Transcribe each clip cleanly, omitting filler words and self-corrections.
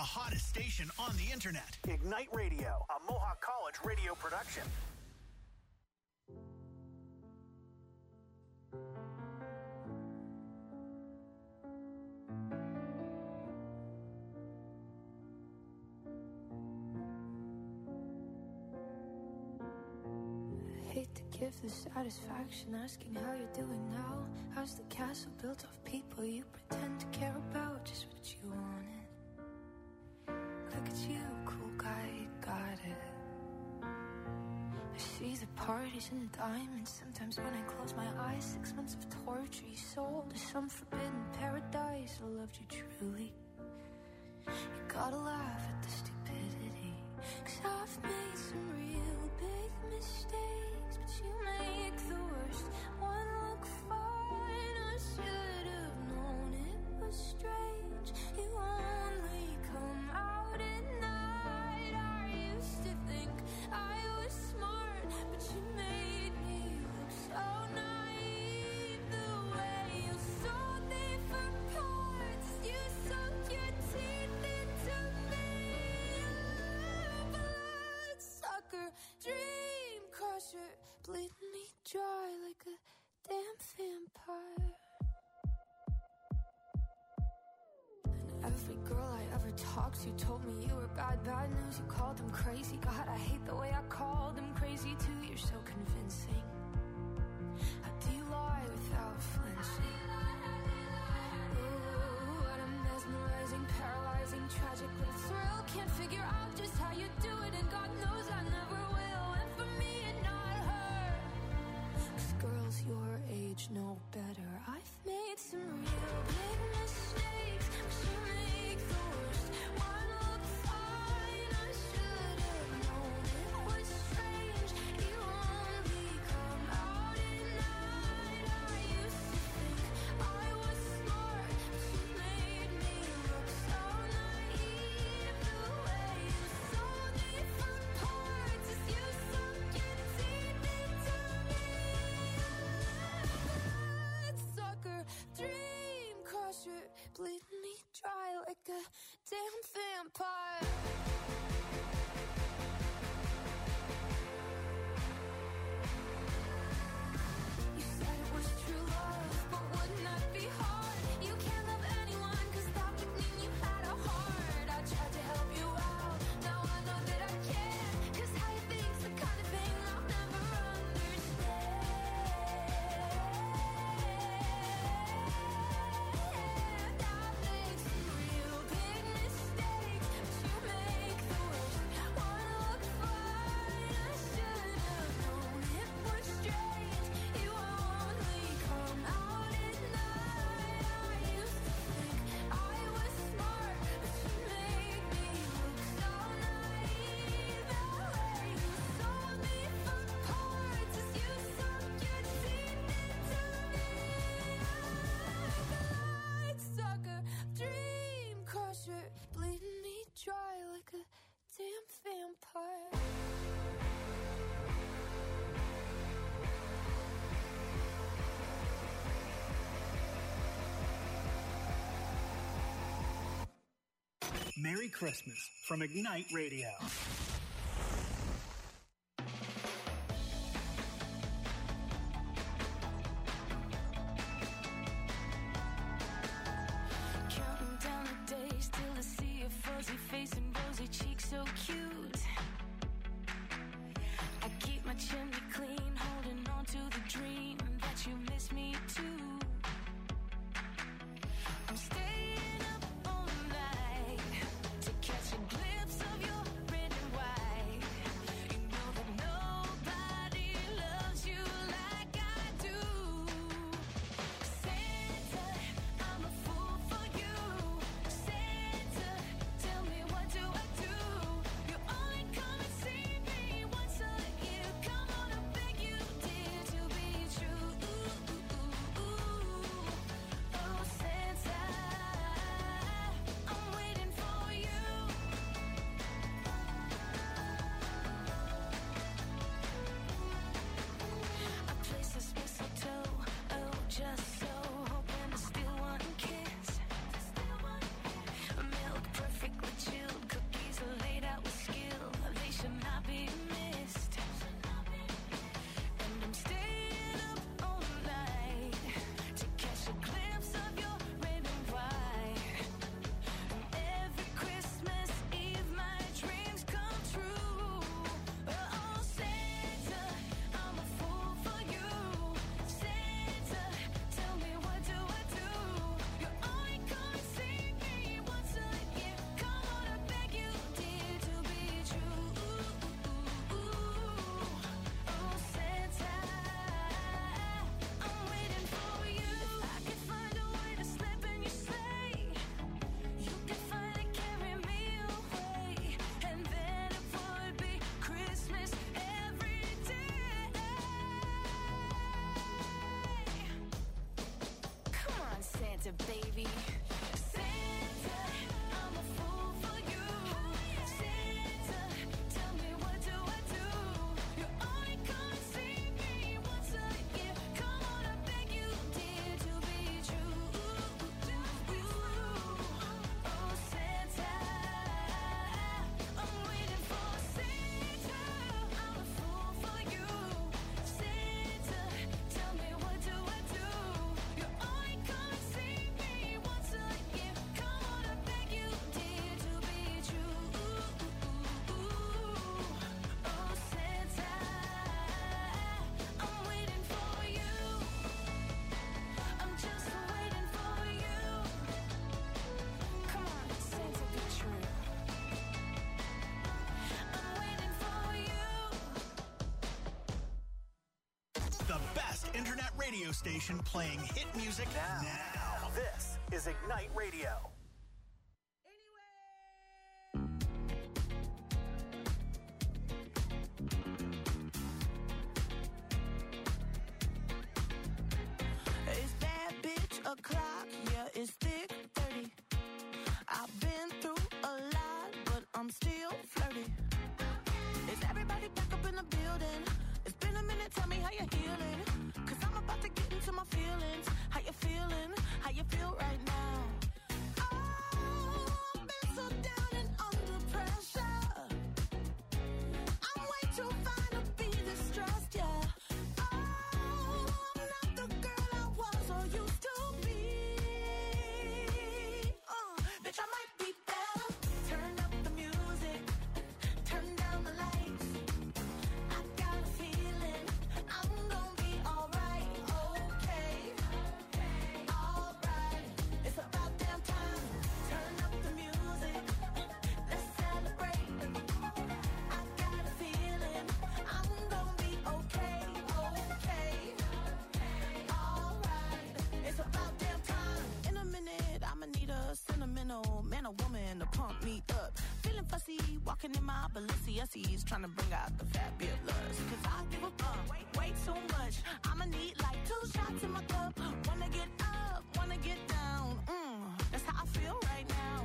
hottest station on the internet. Ignite Radio, a Mohawk College radio production. Hate to give the satisfaction asking how you're doing now. How's the castle built of people you pretend to care about? Just what you wanted. Look at you, cool guy, you got it. I see the parties and diamonds. Sometimes when I close my eyes, 6 months of torture you sold to some forbidden paradise. I loved you truly. You gotta laugh at the stupidity, 'cause I've made some real big mistakes, but you make the worst one look fine. I should have known it was strange. You only come out at night. I used to think I was smart, but you made me look so naive. The way you sold me for parts, you sunk your teeth into me. Bloodsucker, dream crusher, bleeding me dry like a damn vampire. And every girl I ever talked to told me you were bad, bad news. You called them crazy. God, I hate the way I called them crazy too. You're so convincing. How do you lie without flinching? Ooh, what a mesmerizing, paralyzing, tragic little thrill. Can't figure out just how you do it, and God knows I never will. And for me and not her, 'cause girls your age know better. I've made some real big mistakes, but you make the worst one look fine. I should have known it was strange. You only come out at night. I used to think I was smart, but you made me look so naive. The way you sold me for parts is you sunk your teeth into me. Bloodsucker, dream crusher, bleeding me dry like a damn vampire. You said it was true love, but wouldn't that be hard? You can't love anyone, 'cause that would mean you had a heart. I tried to help you out, now I know that I can't, 'cause how you think's the kind of thing I'll never understand. I've made some real big mistakes, but you make the worst one look fine. I should have known it was strange. You only come out at night. I used to think I was smart, but you made me look so naive. The way you sold me for parts is you sunk your teeth into me. Bloodsucker, dream crusher, bleeding me dry like a damn vampire. Merry Christmas from Ignite Radio. Counting down the days till I see your fuzzy face and rosy cheeks so cute. I keep my chimney clean, holding on to the dream that you miss me too. I'm staying up all night to catch a glimpse of your red and white. You know that nobody loves you like I do. Santa, I'm a fool for you. Santa, tell me what do I do? You only come and see me once a year. Come on radio station playing hit music now. This is Ignite Radio. It's bad bitch o'clock, yeah, it's thick 30. I've been through a lot, but I'm still flirty. Is everybody back up in the building? It's been a minute, tell me how you're healing. Cause I'm about to get into my feelings. How you feeling? How you feel right now? Oh, I've been so down and under pressure. I'm way too fine to be distressed, yeah. Oh, I'm not the girl I was or used to be. Bitch, I might be better. Turn up the music, turn down the lights. I got a feeling I'm gonna be alright, okay, alright. It's about damn time. Turn up the music, let's celebrate. I got a feeling I'm gonna be okay, alright. It's about damn time. In a minute, I'ma need a sentimental man or woman to pump me up. Feeling fussy, walking in my Balenciennes, trying to bring out the fabulous. Cause I give a fuck way too much. I'ma need like 2 shots in my cup. Wanna get up, wanna get down. That's how I feel right now.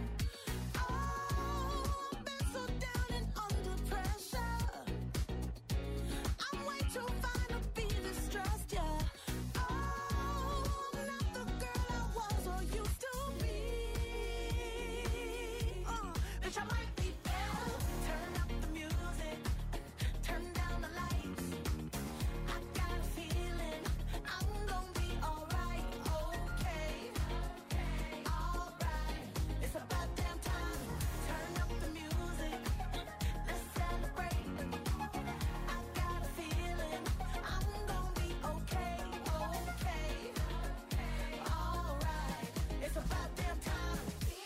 Oh, I've been so down and under pressure. I'm way too fine to be distressed, yeah. Oh, I'm not the girl I was or used to be. Bitch, I might be better. Turn up the music, turn down the lights. I got a feeling I'm gonna be alright, okay, alright. It's about damn time. Turn up the music, let's celebrate. I got a feeling I'm gonna be okay, alright. It's about damn time.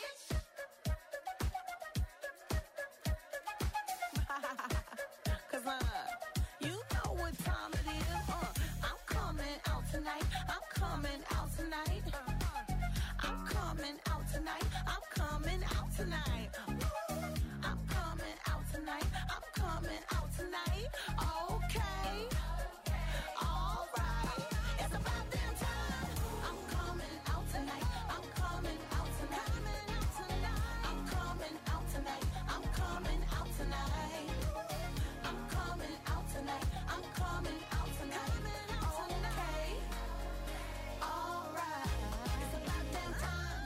Cause you know what time it is. I'm coming out tonight. I'm coming out tonight. I'm coming out tonight. I'm coming out tonight. I'm coming out tonight. I'm coming out tonight. Okay. Alright. It's about damn time. I'm coming out tonight. I'm coming out tonight. I'm coming out tonight. I'm coming out tonight. I'm coming out tonight. I'm coming out tonight. Okay. Alright. It's about damn time.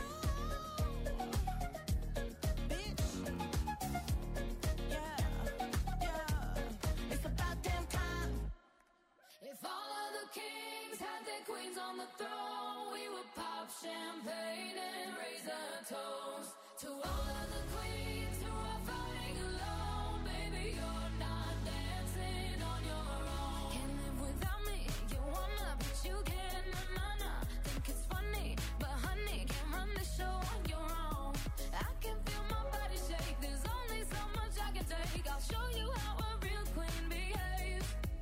Bitch. Yeah. It's about damn time. If all of the kings had their queens on the throne, we would pop champagne and raise a toast to all of the queens who are fighting alone. Baby, you're not dancing on your own. Can't live without me, you wanna, but you can't. Nah. Think it's funny, but honey, can't run the show on your own. I can feel my body shake, there's only so much I can take. I'll show you how a real queen behaves.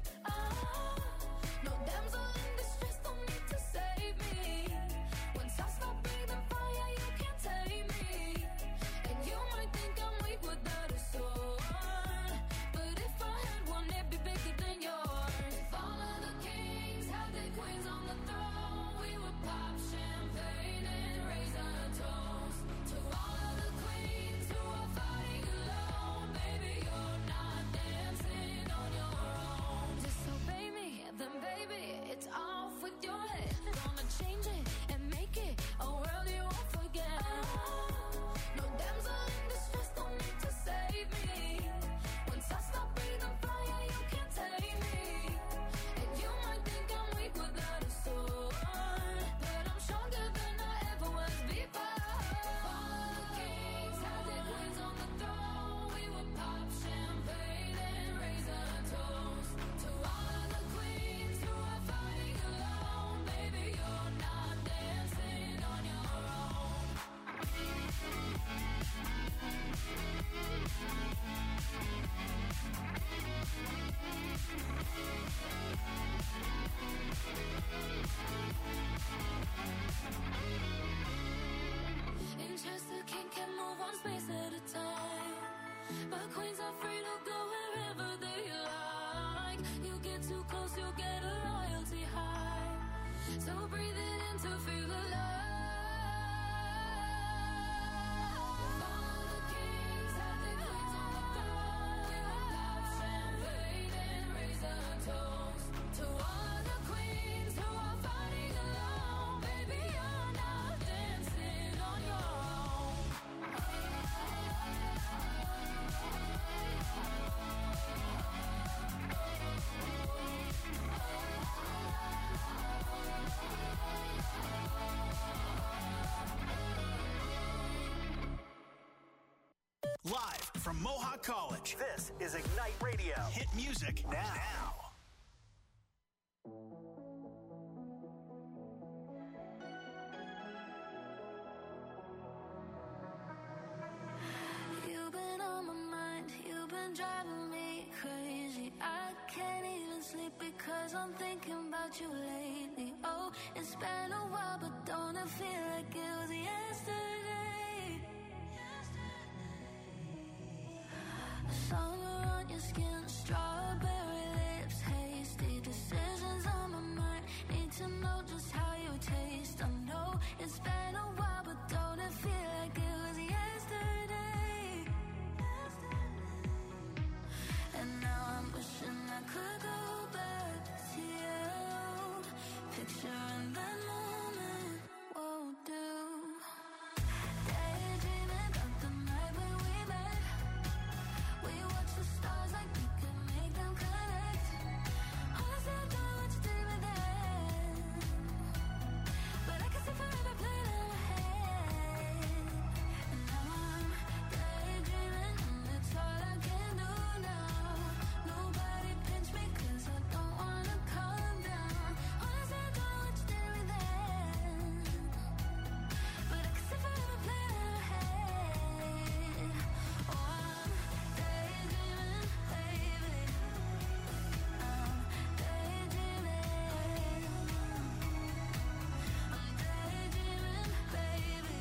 No damsel in distress, don't need to save me. Once I stop breathing fire, you can't tame me. And you might think I'm you'll get a royalty high. So breathe it in to feel alive. All the kings had their queens on the throne. We will pop champagne and raise a toast to all the queens who are fighting alone. Baby, you're not dancing on your own. Live from Mohawk College, this is Ignite Radio. Hit music now. You've been on my mind, you've been driving me crazy. I can't even sleep because I'm thinking about you lately. Oh, it's been a while, but don't it feel like it was yesterday? Summer on your skin, strawberry lips, hasty decisions on my mind. Need to know just how you taste. I know it's been a while, but don't it feel like it was yesterday? And now I'm wishing I could go back to you. Picturing that moment won't do. Daydreaming about the night when we met. We watch the stars like we could make them connect. Honestly, I don't know what you did with that, but I can see forever playing in my head. And now I'm daydreaming, and it's all I can do now. Nobody pinch me 'cause I don't wanna calm down. Honestly, I don't know what you did with that, but I can see forever playing in my head. Oh, I'm daydreaming, baby. I'm daydreaming. I'm daydreaming, baby.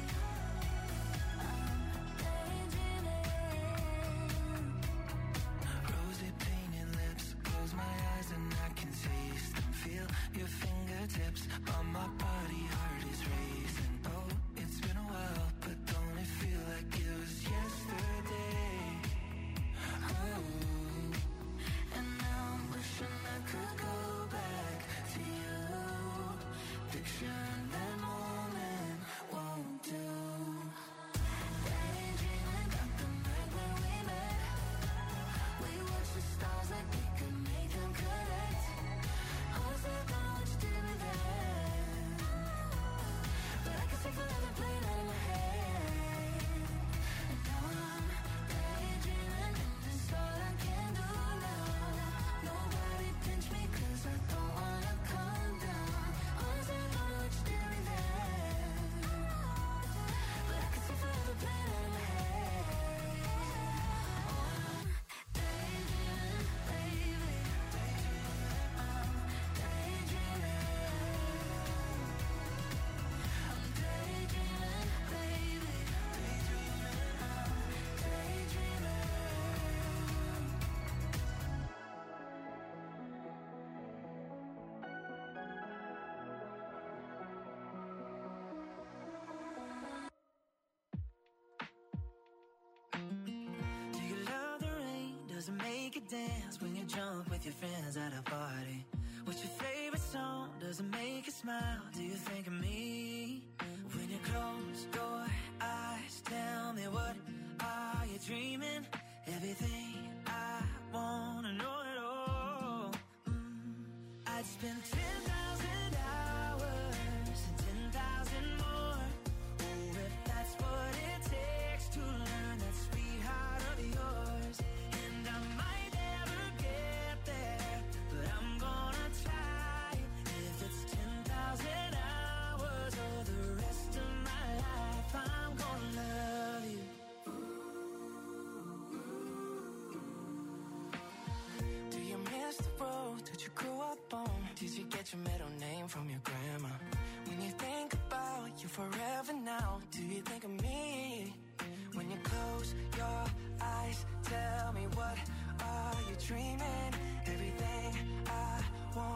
I'm daydreaming. Rosy painted lips, close my eyes and I can taste them. Feel your fingertips on my body, heart is racing. Oh, it's been a while, but don't it feel like it was yesterday? Oh, And now I'm wishing I could go back to you. Picturing that moment won't do. Daydreaming about the night when we met. We watched the stars like we could make them connect. Honestly, I don't know what you did with that, but I can see forever playing out in my head. And now I'm daydreaming, and it's all I can do now. Nobody pinch me 'cause I don't wanna calm down. Honestly, I don't know what you did with that, but I can see forever playing out in my head. Oh, I'm daydreaming, baby. I'm daydreaming. I'm daydreaming, baby. I'm daydreaming. do you love the rain? Does it make you dance when you jump with your friends at a party? What's your favorite song? Does it make you smile? Do you think of me? When you close your eyes, tell me what are you dreaming? Everything I wanna know it all. I'd spend 10,000 hours and 10,000 more. Oh, if that's what it takes to learn that sweet heart of yours. And I might never get there, but I'm gonna try. If it's 10,000 hours or the rest of my life, I'm gonna love you. Do you miss the road that you grew up on? Did you get your middle name from your grandma? When you think about you forever now, do you think of me? When you close your eyes, tell me what are you dreaming? Everything I want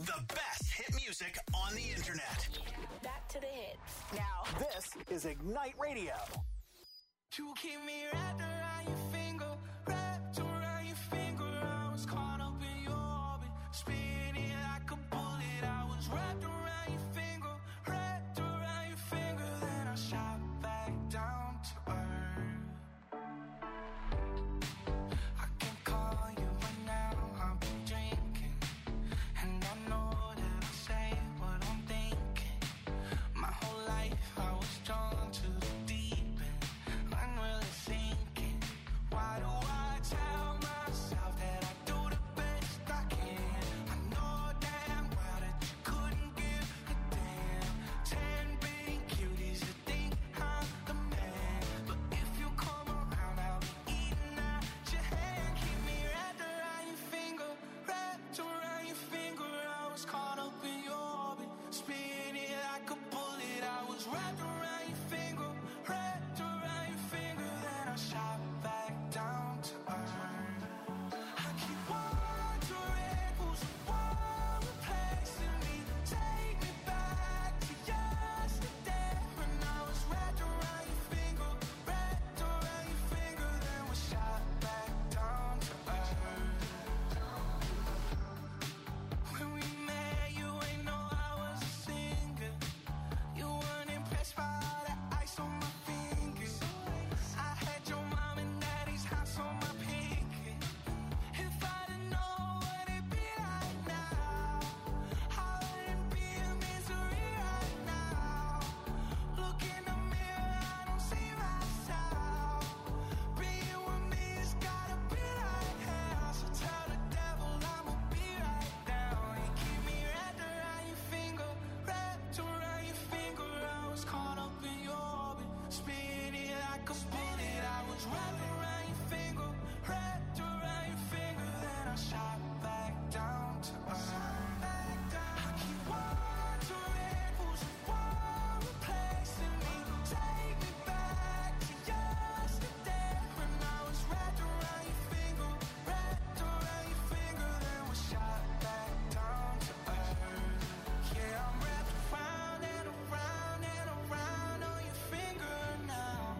The best hit music on the internet. Back to the hits. Now, this is Ignite Radio. You keep me wrapped around your finger, wrapped around your finger. I was caught up in your orbit, spinning like a bullet. I was wrapped around your finger, wrapped around your finger. Then I shot back down to earth. I can call you right now, I've been drinking, and I know that I say what I'm thinking. My whole life I was drawn to the deep end. I'm really thinking, why do I tell myself that I do the best I can? I know damn well that you couldn't give a damn. 10 big cuties that think I'm the man, but if you come around I'll be eating at your hand. Keep me wrapped around your finger, wrapped around your finger. I was caught up in your orbit, spinning like a bullet. I was wrapped around your finger, wrapped around your finger. Then I shot back down to earth. I keep wondering who's the one replacing me. Take me back to yesterday when I was wrapped around your finger, wrapped around your finger. Then we shot back down to earth. When we met, you ain't know I was a singer. You weren't impressed by all the ice on my fingers. I had your mom and daddy's house on my pinky. If I didn't know what it'd be like now, I wouldn't be in misery right now. Look in the mirror, I don't see myself. Being with me has gotta be like hell. So tell the devil I'ma be right down. You keep me wrapped around your finger, wrapped around your finger. I was caught up in your orbit, spinning like a bullet. I was wrapped around your finger, wrapped around your finger. Then I shot back down to earth. I keep wondering who's the one replacing me. Take me back to yesterday when I was wrapped around your finger, wrapped around your finger. Then we shot back down to earth. Yeah, I'm wrapped around and around and around on your finger now.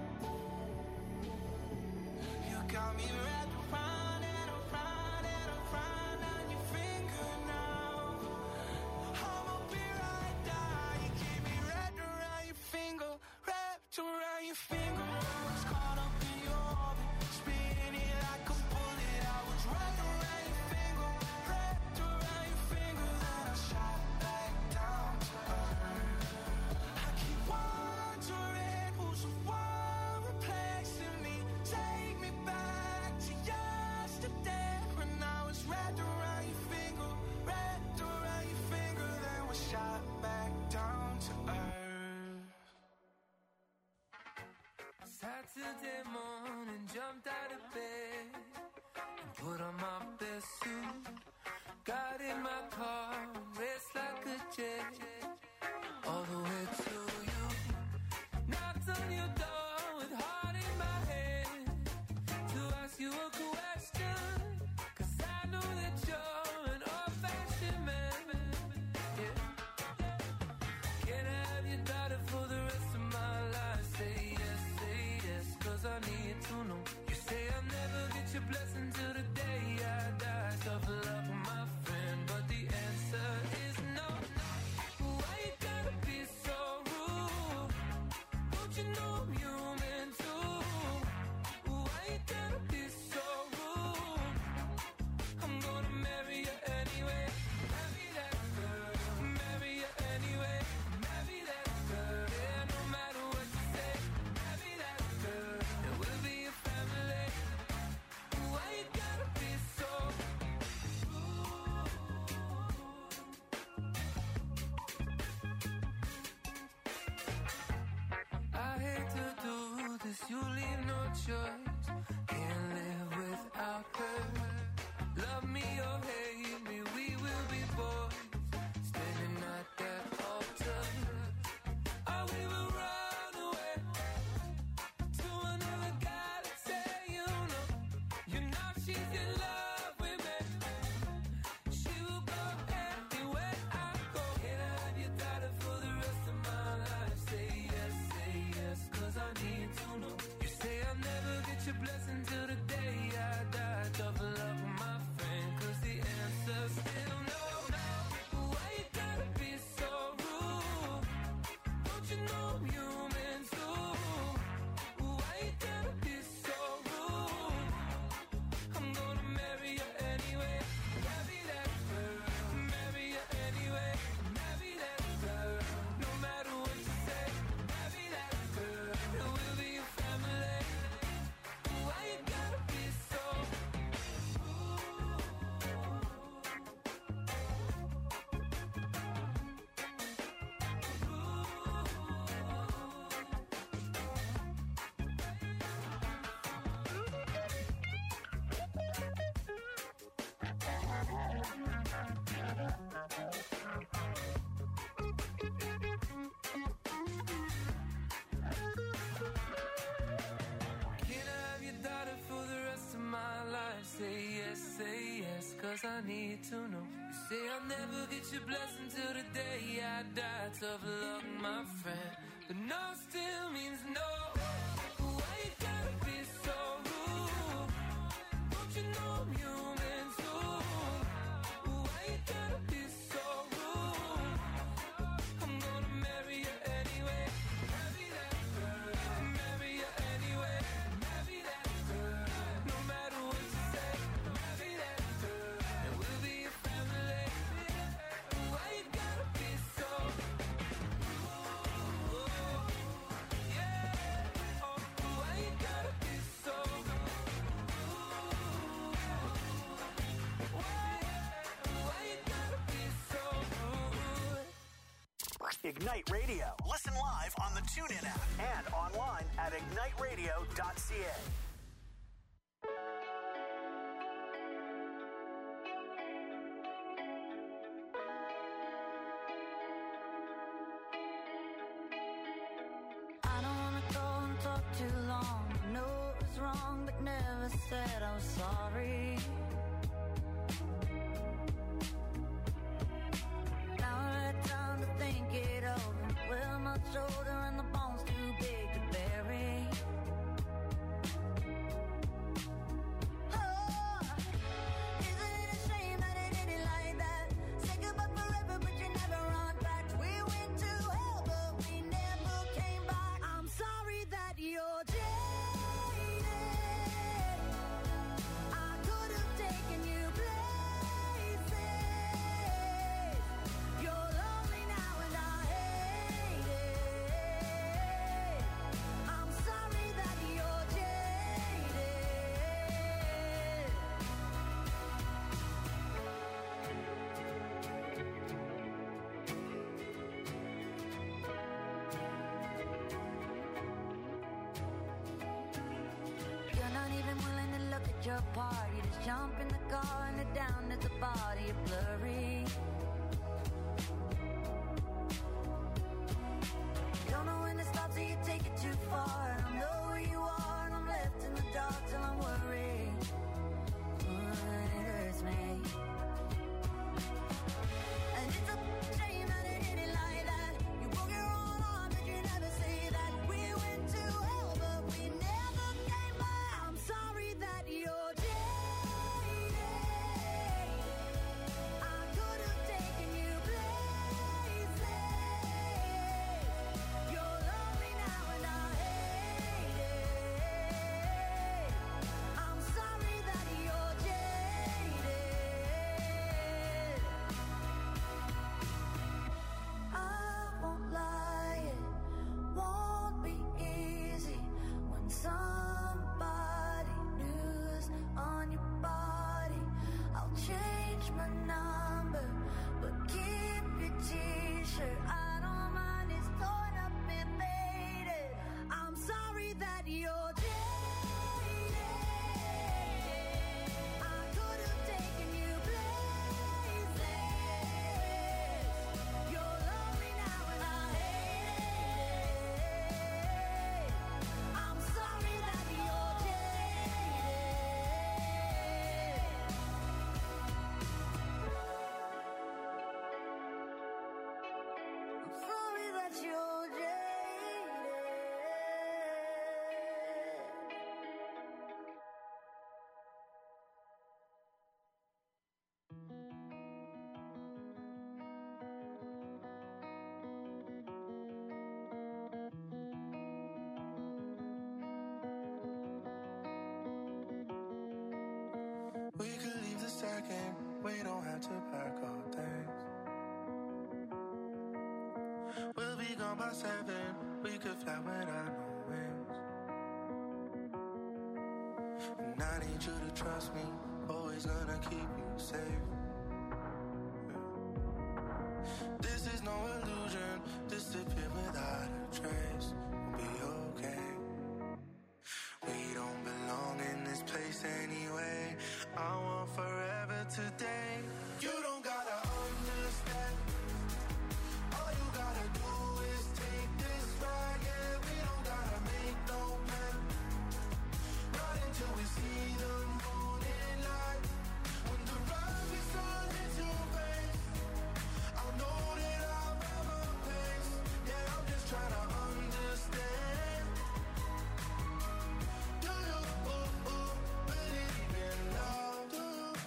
You got me wrapped around and around and around on your finger now. I'ma be right there. You keep me wrapped around your finger, wrapped around your finger. I was caught up in your orbit, spinning like a bullet. I was wrapped around your finger, wrapped around your finger. Then I shot back down to earth. I keep wondering who's the one replacing me. Take me back to yesterday when I was wrapped around your finger, wrapped around your finger. Then we shot back down to earth. Saturday morning, jumped out of bed and put on my best suit. Got in my car, raced like a jet, all the way to you. Knocked on your door with heart in my head to ask you a question, 'cause I know that you're an old-fashioned man. Yeah. Can I have your daughter for the rest of my life? Say yes, 'cause I need to know. You say I'll never get your blessing till the day I die. Suffer love for my friend, but the answer is no. Why you gotta be so rude? Don't you know I'm human too? Why you gotta be so rude? I'm gonna marry you anyway. Marry that girl. Marry you anyway. Marry that girl. Yeah, no matter what you say. Marry that girl. And we'll be a family. Why you gotta be so rude? I hate to do this, you leave no choice. Can't live without her. Love me or hate me, we will be boys. Standing at that altar. Or we will run away to another galaxy. You know she's in love with me. She will go anywhere. get your blessing till the day I die. Tough luck, my friend, 'cause the answer's still no. Why you gotta be so rude? Don't you know I'm human too? Why you gotta be so rude? I'm gonna marry you anyway. Marry that girl. Marry you anyway. Marry that girl. No matter what you say. Marry that girl. It will be your family. Why you gotta be so Can I have your daughter for the rest of my life? Say yes, 'cause I need to know. You say I'll never get your blessing till the day I die. Tough luck, my friend, but no still means no. Why you gotta be so rude? Don't you know I'm human too? Why you gotta be so rude? I'm gonna marry you anyway. Marry that girl. Marry you anyway. Marry that girl. No matter what you say. Marry that girl. And we'll be your family. Why you gotta be so yeah. Oh, why you gotta be so why you gotta be so rude? Ignite Radio. Listen live on the TuneIn app and online at igniteradio.ca. I don't wanna go and talk too long. I know it was wrong, but never said I was sorry. Now I had time to think it over. Well, my shoulder and the bones too big to bury. Oh, isn't it a shame that it ended like that? Say goodbye forever, but you never run back. We went to hell, but we never came back. I'm sorry that you're jaded. I could have taken you places. You're lonely now and I hate it. I'm sorry that you're jaded. You're not even willing to look at your part. You just jump in the car and head down at the body. You're blurry. Don't know when to stop, so you take it too far. I don't know where you are, and I'm left in the dark till I'm worried. It hurts me. And it's a shame that it ended like that. You broke your own arm, but you never say that. We went to hell, but we never came back. I'm sorry that you're jaded. I could have taken We could leave the second, we don't have to pack our things. We'll be gone by 7, we could fly without no wings. And I need you to trust me, always gonna keep you safe. This is no illusion, disappear without a trace. We'll be okay. We don't belong in this place anyway. I want forever today. You don't gotta understand. All you gotta do is take this ride. Yeah, we don't gotta make no plan. Not until we see the morning light. When the rise is on into face, I'll know that I'll have a place. Yeah, I'm just trying to understand. Do you believe in love? Do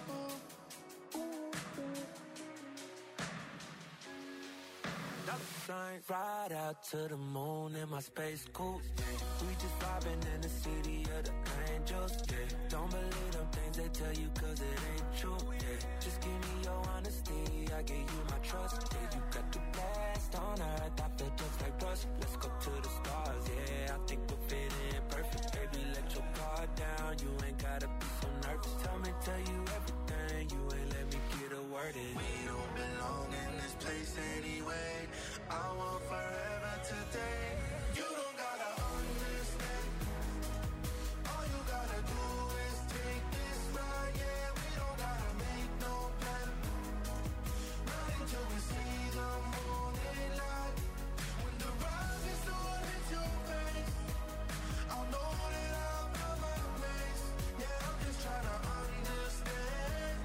Shine right out to the moon in my space coupe. We just vibing in the city of the angels. Yeah, don't believe them things they tell you 'cause it ain't true. Yeah, just give me your honesty, I give you my trust. Yeah, you got the best on earth, I feel just like rust. Let's go to the stars. Yeah, I think we'll fit in perfect. Baby, let your guard down. You ain't gotta be so nervous. Tell you everything. You ain't let me get a word in. We don't belong in this place anyway. I want forever today. You don't gotta understand. All you gotta do is take this ride. Yeah, we don't gotta make no plan. Not until we see the morning light. When the rise is on into face, I'll know that I'll have a place. Yeah, I'm just trying to understand.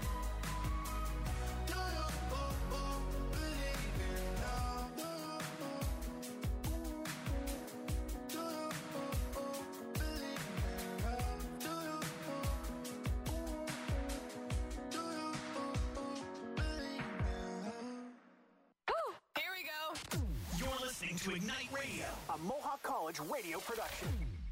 Do you believe in love? Do you believe in love? Do you believe in love? Here we go. You're listening to Ignite Radio, a Mohawk College radio production.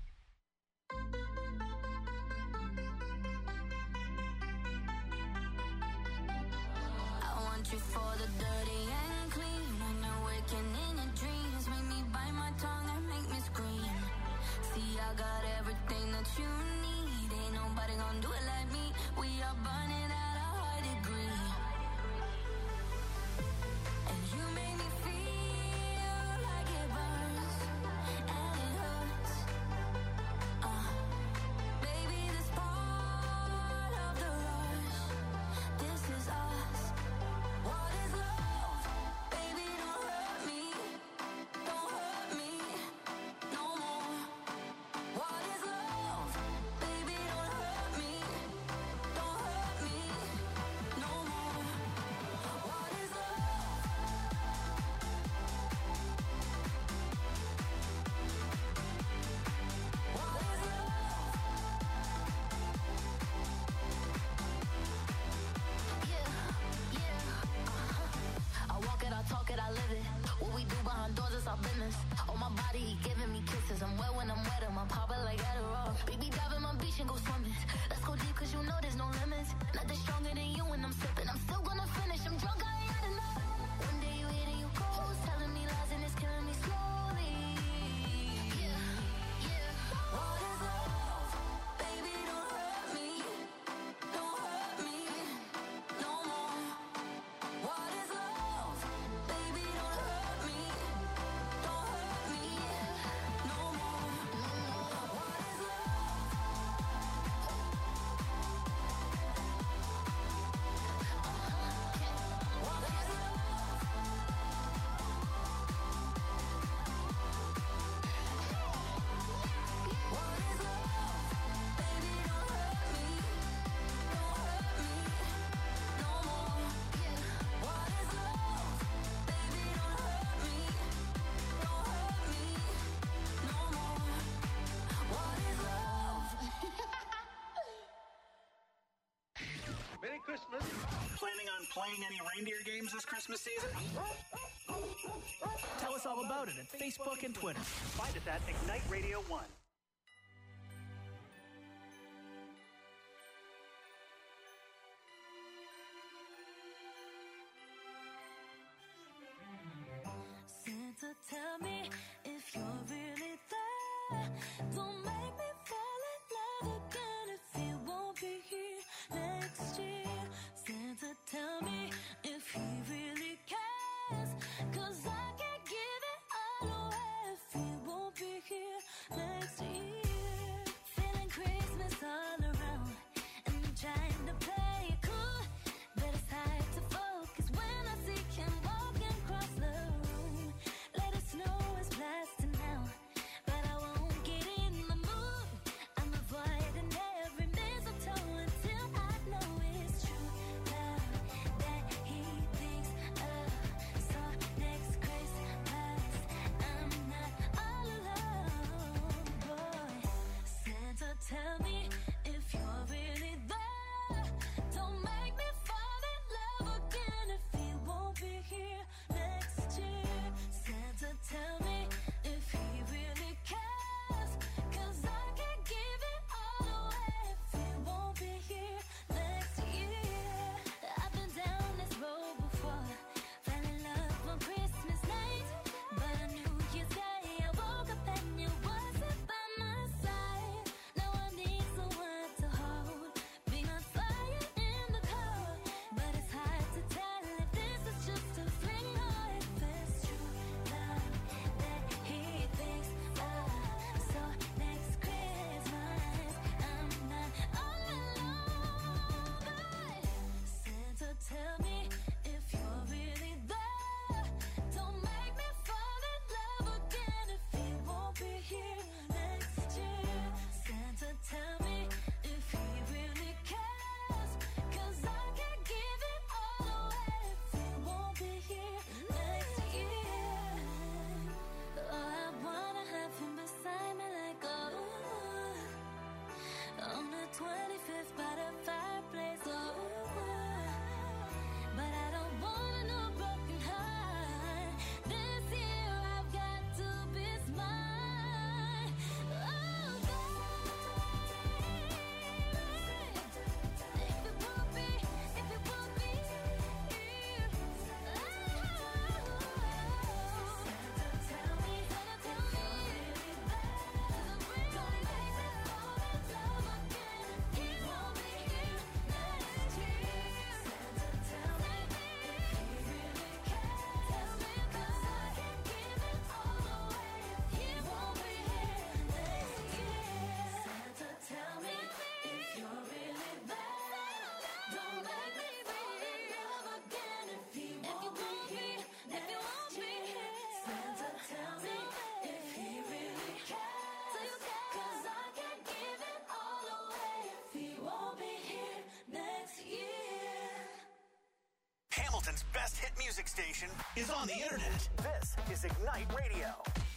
I want you for the dirty and clean. When you're waking in your dreams, make me bite my tongue and make me scream. See, I got everything that you need. Ain't nobody gonna do it like me. We are burning at a high degree. And you make me feel like it burns and it hurts. Baby, this part of the rush. This is us. What is love? Baby, don't hurt me. Don't hurt me no more. What is love? Baby, don't hurt me. Don't hurt me no more. What is love? What is love? Yeah. I walk it, I talk it, I live it. What we do behind doors is our business. On my body, he giving me kisses. I'm wet when I'm wet, I'm popping like Adderall. Baby, dive in my beach and go swimming. Let's go deep, 'cause you know there's no limits. Nothing stronger than you when I'm sipping. I'm still gonna finish, I'm drunk, I ain't had enough. One day you hit and you close, telling me lies and it's killing me slowly. Yeah. What is love? Baby, don't hurt me. Don't hurt me no more. What is love? Baby, don't hurt me. Don't hurt me no more. What is love? What is love? What is love? Baby, don't hurt me. Don't hurt me no more. What is love? Baby, don't hurt me. Don't hurt me no more. What is love? Merry Christmas. Planning on playing any reindeer games this Christmas season? Tell us all about it at Facebook and Twitter. Find us at Ignite Radio 1. Don't make me fall in love again if he won't be here next year. Santa, tell me if he really cares, 'cause I can't give it all away if he won't be here next year. Feeling Christmas all around, and I'm trying to play it cool, but it's hard to focus when I see him walking across the room. Let it snow is blasting now, but I won't get in the mood. I'm avoiding every mistletoe until I know it's true love that he thinks of. So next Christmas, I'm not all alone, boy. Santa, tell me if you're really there. Don't make me fall in love again if he won't be here next year. Santa, tell me if he really cares, 'cause I can't give it all away if he won't be here next year. I've been down this road before, fell in love on Christmas night, but on New Year's Day I woke up and you wasn't by my side. Now I need someone to hold, be my fire in the cold, but it's hard to tell if this is just a fling or if it's true love that he thinks of. So next Christmas, I'm not all alone, but Santa, tell me if you're really there. Don't make me fall in love again if he won't be here next year. Santa, tell me if he really cares, 'cause I can't give it all away if he won't be here next year. Oh, I wanna have him beside me like on the 25th by the fireplace. But I don't want no broken heart. This year I've got to be smart. Oh, baby, if it won't be here. Santa, tell me if you're really there. Don't make me fall in love again if he won't be here next year. Santa, tell me if he really cares, 'cause I can't give it all away if he won't be here next year. Hamilton's best hit music station is on the internet. This is Ignite Radio.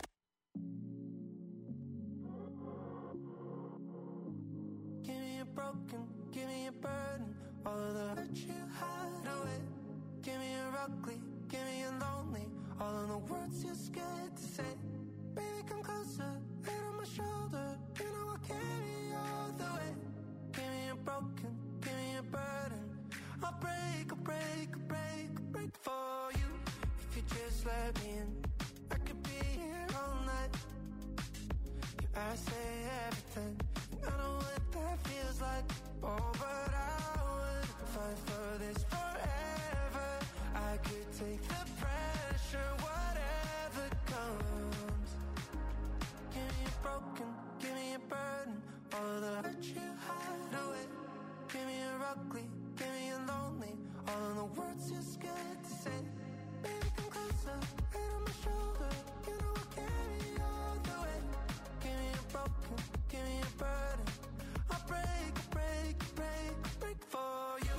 Give me a broken, give me a burden, all of the hurt you hide away. Give me a ugly, give me a lonely, all of the words you're scared to say. Baby, come closer, head on my shoulder, you know I'll carry you all the way. Give me a broken, give me a burden, I'll break, I'll break, I'll break, I'll break for you. If you just let me in, I could be here all night. I say everything, and I know what that feels like. Oh, but I would fight for this forever. I could take the pressure, whatever comes. Give me a broken, give me a burden, all of the hurt you hide away. Give me a ugly, give me a lonely, all of the words you're scared to say. Baby, come closer, head on my shoulder, you know I'll carry you all the way. Give me a broken, give me a burden, I'll break, break, break, break for you.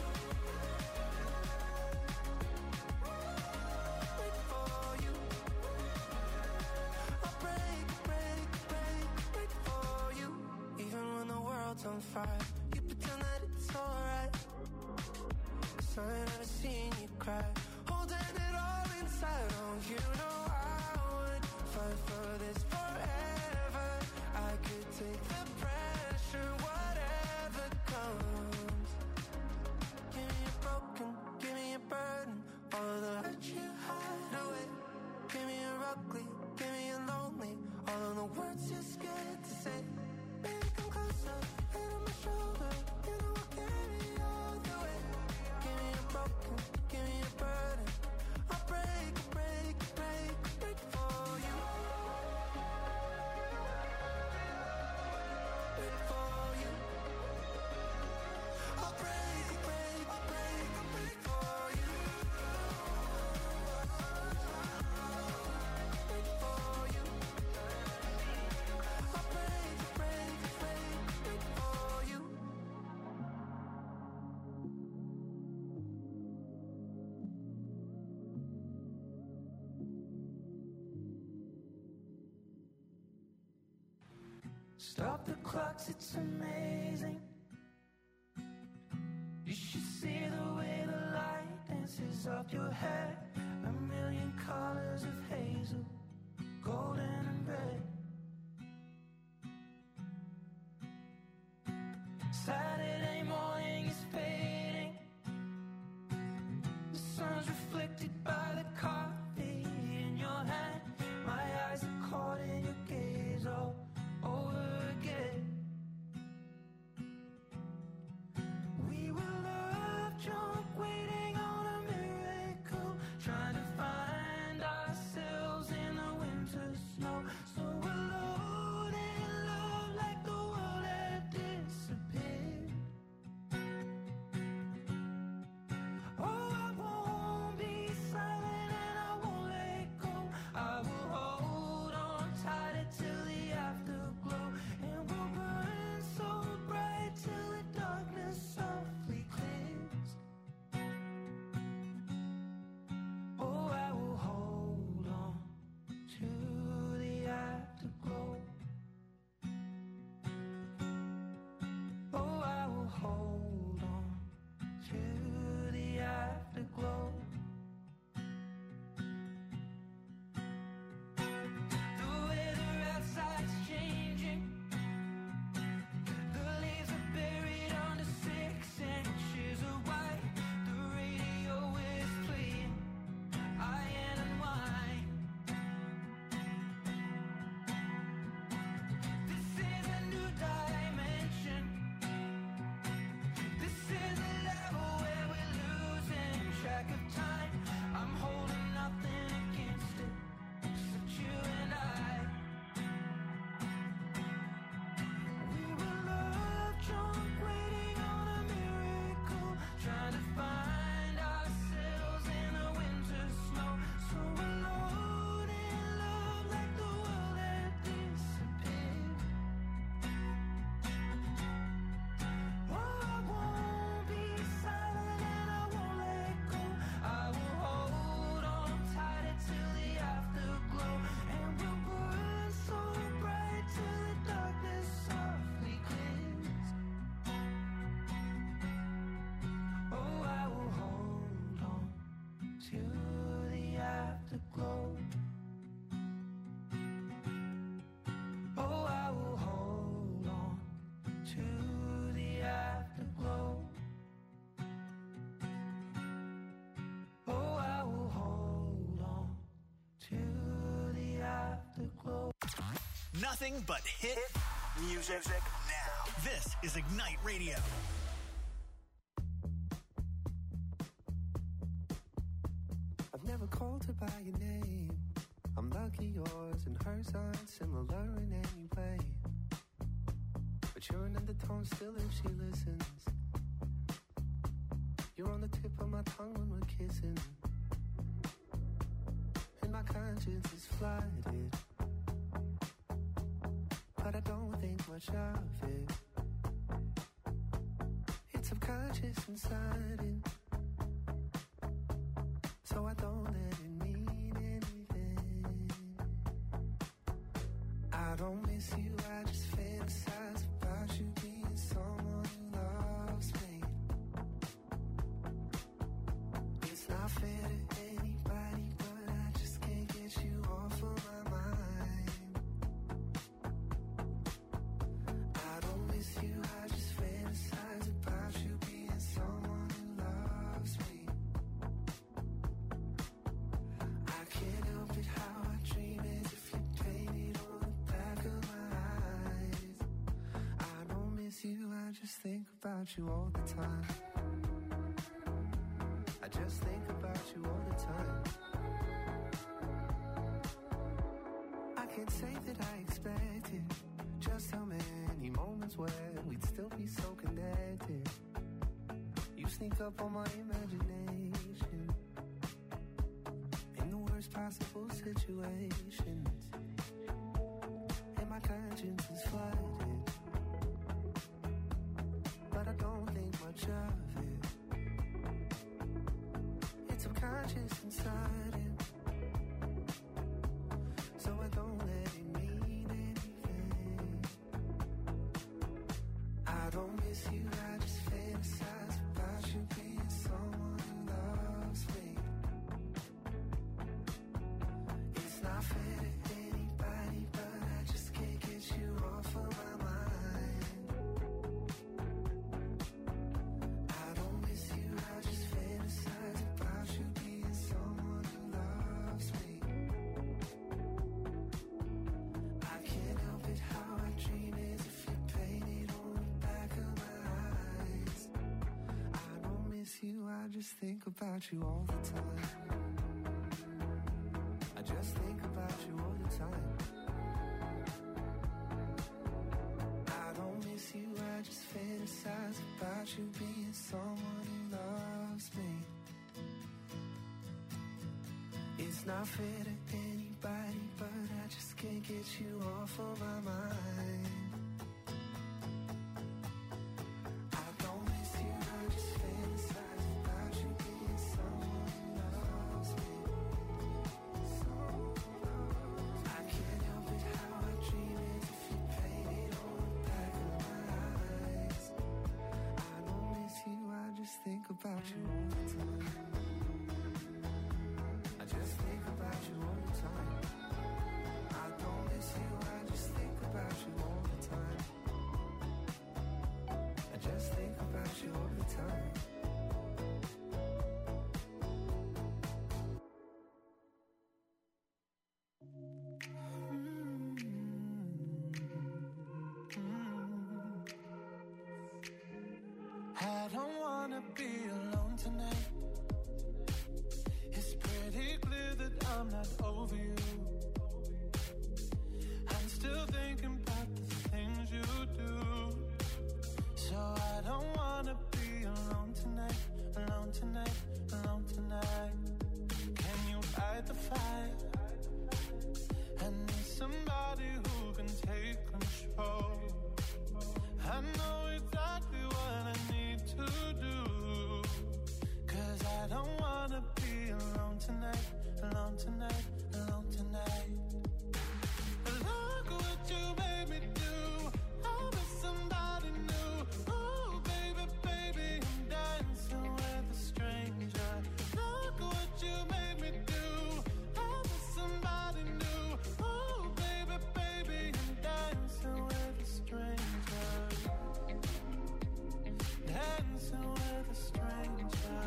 Break for you. I'll break, break, break, break for you. Even when the world's on fire, you pretend that it's alright. 'Cause I ain't never seen you cry, holding it all inside. Oh, you know I would fight for this forever. I could take the pressure, whatever comes. Give me a broken, give me a burden, all of the hurt you hide away. Give me a ugly, give me a lonely, all of the words you're scared to say. Stop the clocks, it's amazing. You should see the way the light dances up your hair. A million colors of hazel, golden and red. Saturday morning is fading. The sun's reflected by the coffee in your hand. My eyes are caught in your gaze all over again. We were love drunk, waiting on a miracle, trying to find ourselves in the winter snow. So alone in love, like the world had disappeared. Oh, I won't be silent and I won't let go. I will hold on tight till the afterglow, and we'll burn so bright till the darkness softly clears. Oh, I will hold on to the afterglow. Oh, I will hold on to the afterglow. The weather outside's changing. The leaves are buried under 6 inches of white. The radio is playing Iron and Wine. This is a new dimension. This is a level where we're losing track of time. I'm holding nothing against it, except you and I. We were love drunk, waiting on a miracle, trying to find ourselves in the winter snow. So alone in love, like the world had disappeared. Oh, I won't be silent and I won't let go. I will hold on tight till the afterglow, and we'll burn so bright till the darkness softly clears. Oh, I will hold on to the afterglow. Oh, I will hold on to the afterglow. Oh, I will hold on to the afterglow. Nothing but hit music now. This is Ignite Radio. I've never called her by your name. I'm lucky yours and hers aren't similar in any way. But you're an undertone still if she listens. You're on the tip of my tongue when we're kissing. And my conscience is flooded, but I don't think much of it. It's subconscious and sudden, so I don't let it mean anything. I don't miss you, I just fantasize about you being someone who loves me. It's not fair to anybody, but I just can't get you off of my mind. I don't miss you, I just fantasize about you being someone who loves me. I can't help it how I dream as if you painted on the back of my eyes. I don't miss you, I just think about you all the time. I just think about you all the time. I can't say that I expected just how many moments where we'd still be so connected. You sneak up on my imagination in the worst possible situations, and my conscience is flooded, but I don't think much of it. It's subconscious and sudden, so I don't let it mean anything. miss you, I just fantasize about you being someone who loves me. It's not fair to anybody, but I just can't get you off of my mind. I don't miss you, I just fantasize about you being someone who loves me. I can't help it, how I dream is if you're painted on the back of my eyes. I don't miss you, I just think about you all the time. I just think about you all the time. I don't miss you, I just fantasize about you being someone who loves me. It's not fair to anybody, but I just can't get you off of my mind. I don't miss you, I just fantasize about you being someone who loves me. I can't help it, how I dream is if you painted on the back of my eyes. I don't miss you, I just think about you all the time. I just think about you all the time. I don't miss you, I just think about you all the time. I just think about you all the time. I don't wanna be alone tonight. It's pretty clear that I'm not over you. I'm still thinking about the things you do. So I don't wanna be alone tonight, alone tonight, alone tonight. Can you fight the fire? I need somebody who can take control. I know exactly what I need to do. 'Cause I don't wanna be alone tonight, alone tonight, alone tonight. Look what you made me do. I was somebody new. Ooh, baby, baby, I'm dancing with a stranger. Look what you made me do. I was somebody new. Ooh, baby, baby, I'm dancing with a stranger. Dancing with a stranger.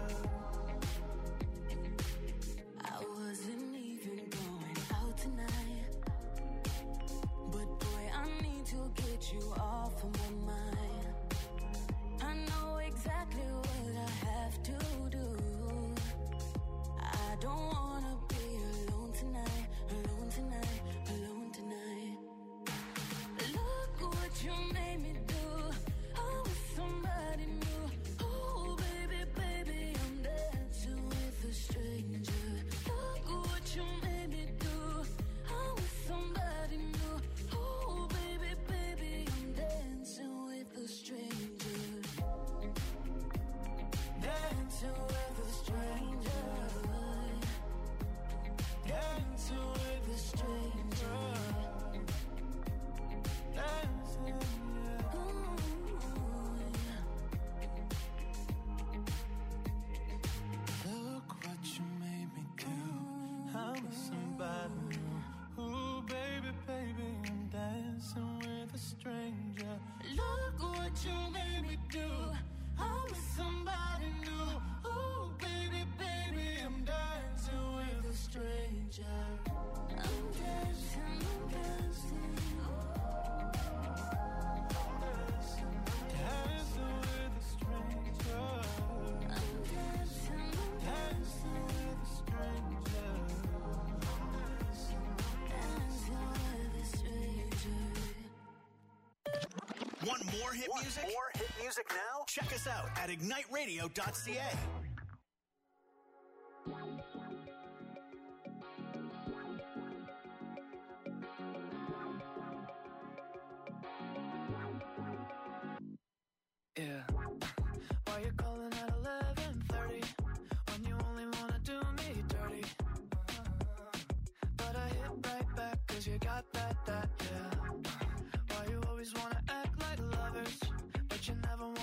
I wasn't even going out tonight, but boy, I need to get you off of my mind. I know exactly what I have to do. I don't wanna be alone tonight, alone tonight, alone tonight. Look what you made me do. I was somebody new. Oh, baby, baby, I'm dancing with a stranger. Look what you made me do. I was somebody new. Oh, baby, baby, I'm dancing with a stranger. Dancing with a stranger. Dancing with a stranger. Dancing, yeah. Look what you made me do. I'm somebody new. Ooh, baby, baby, I'm dancing with a stranger. Look what you made me do. I was somebody new. Ooh, baby, baby, I'm dancing with a stranger. I'm dancing, I'm dancing. Dancing with a stranger. I'm dancing, I'm Dancing with a stranger. dancing with a stranger. Want more hit music? More hit music now? Check us out at igniteradio.ca. Yeah. Why you calling at 11:30 when you only wanna do me dirty? But I hit right back 'cause you got that, yeah. Why you always wanna act like lovers, but you never wanna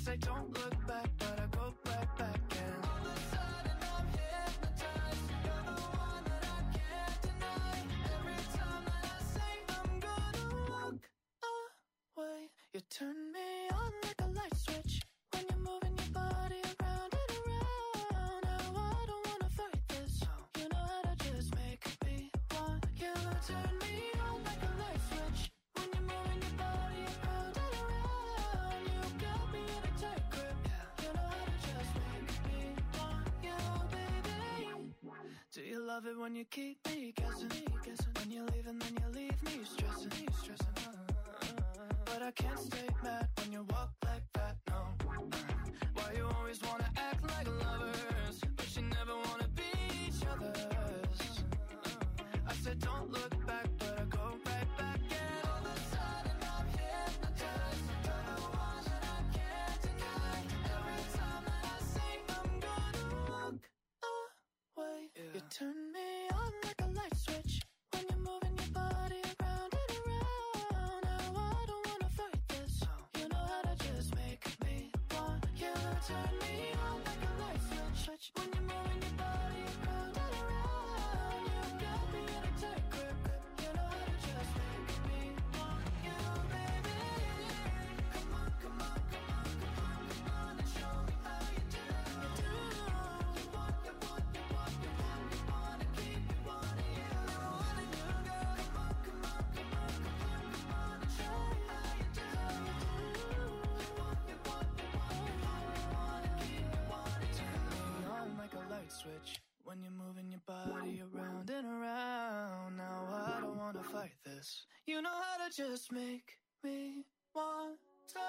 say don't look back, but I go right back and all of a sudden I'm hypnotized. You're the one that I can't deny. Every time that I say I'm gonna walk away, you turn me on like a light switch when you're moving your body around and around. Now I don't wanna fight this, you know how to just make me want you. Turn me on like a light switch when you're moving your body around and around. You got me in a tight grip, you know how to just make me want you, baby. Do you love it when you keep me guessing? When you leave and then you leave me stressing. But I can't stay mad when you walk like that, no. Why you always wanna act like lovers, but you never wanna be each other's? I said don't look back, but I go right back and all of a sudden I'm hypnotized. You're the one that I can't deny. Every time that I say I'm gonna walk away, you turn me on like a light switch when you're moving your body around and around. Now I don't wanna fight this, you know how to just make me want you. Turn me on like a light switch when you're moving your body around and around. You got me in a tight grip, you know how to just make me want you, baby. Come on, come on, come on, come on, come on and show me how you do. You want, you want, you want, you want, you wanna keep me wanting you. Wanting you, girl. Come on, come on, come on, come on, come on and show me how you do. You want, you want, you want, you want, you wanna keep me wanting you. Turn me on like a light switch when you're moving your body around and around. Now I don't wanna fight this, you know how to just make me want to.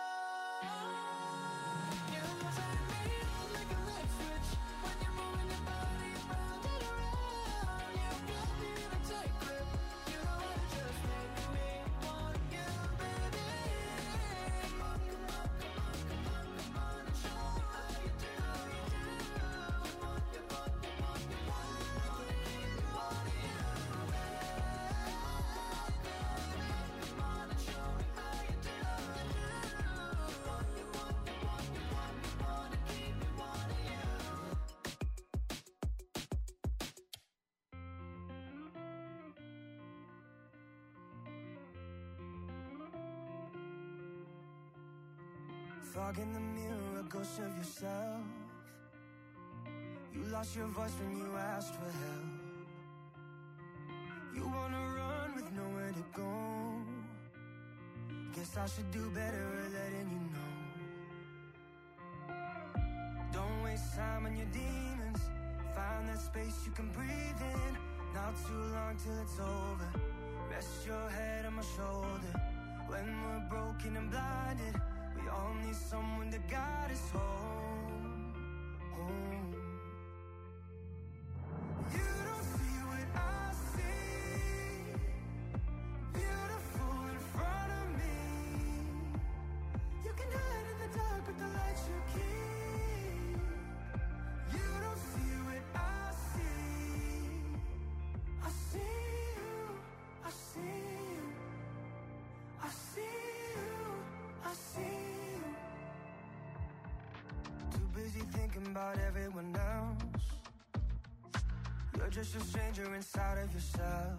You turn me on like a light switch when you're moving your body around and around. You got me in a tight grip, you know how to just make me want you, baby. Come on, come on, come on, come on, come on and show me how you do. You want, you want, you want, you want, you wanna keep me wanting you. Come on and show me how you do. You want, you want, you want, you want, you wanna keep me wanting you. Fog in the mirror, a ghost of yourself. You lost your voice when you asked for help. You wanna run with nowhere to go. Guess I should do better at letting you know. Don't waste time on your demons. Find that space you can breathe in. Not too long till it's over. Rest your head on my shoulder. When we're broken and blinded, we all need someone to guide us home, home. You don't see what I see. Beautiful in front of me. You can hide in the dark with the lights you keep. You don't see what I see. I see you, I see you, I see you, I see you. Too busy thinking about everyone else. You're just a stranger inside of yourself.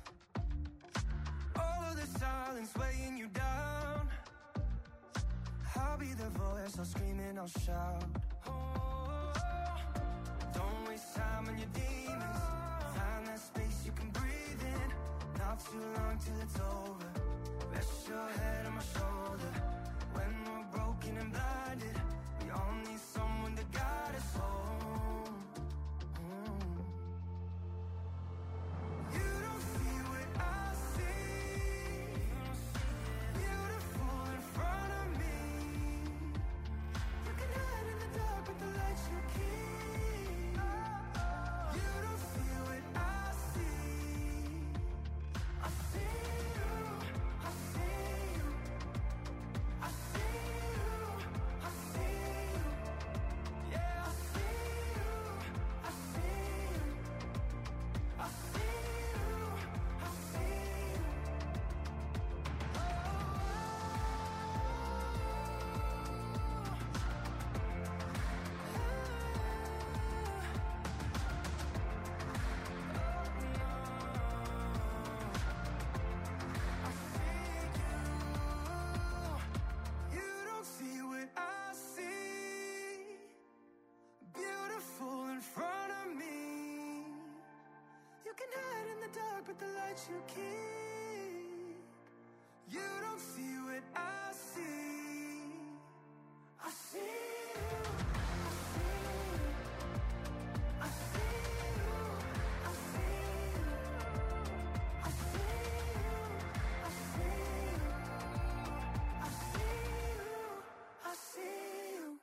All of the silence weighing you down. I'll be the voice, I'll scream and I'll shout. Oh, don't waste time on your demons. Find that space you can breathe in. Not too long till it's over. Rest your head on my shoulder. When we're broken and blinded, we all need someone to guide us home. You don't see what I see. Beautiful in front of me. You can hide in the dark with the lights you keep. You don't see what I see. I see you, I see you, I see you, I see you. with the lights you keep. You don't see what I see. I see you. I see you. I see you. I see you. I see you. I see you. I see you.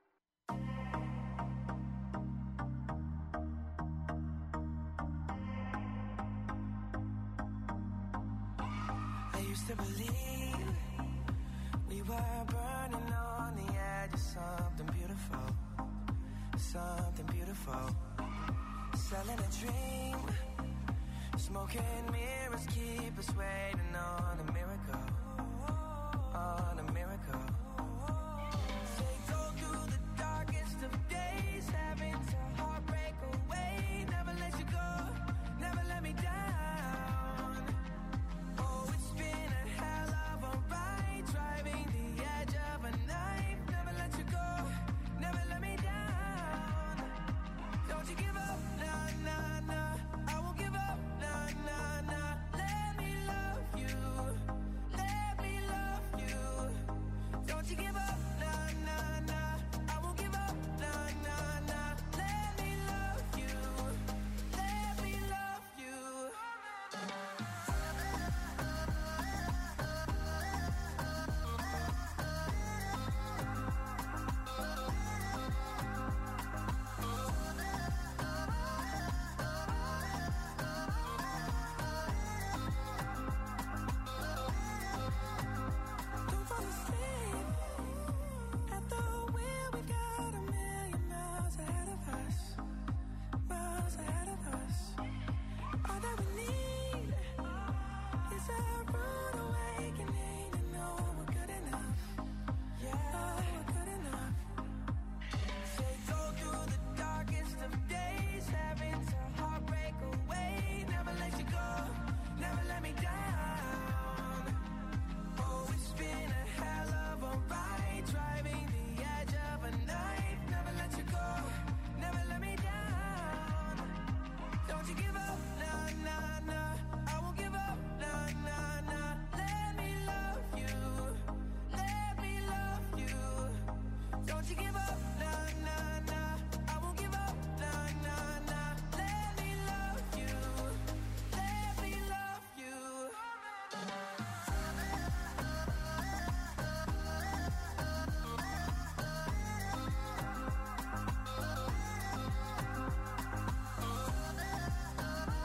I used to believe we were burning on the edge of something beautiful, something beautiful. Selling a dream, smoking mirrors keep